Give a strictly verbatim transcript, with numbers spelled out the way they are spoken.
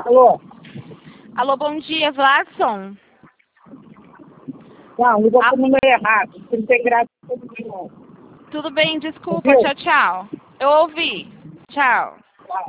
Alô? Alô, bom dia, Vladson. Não, ligou Ah. pro número errado. trinta e três. Tudo bem, desculpa, Ouviu? tchau, tchau. Eu ouvi. Tchau.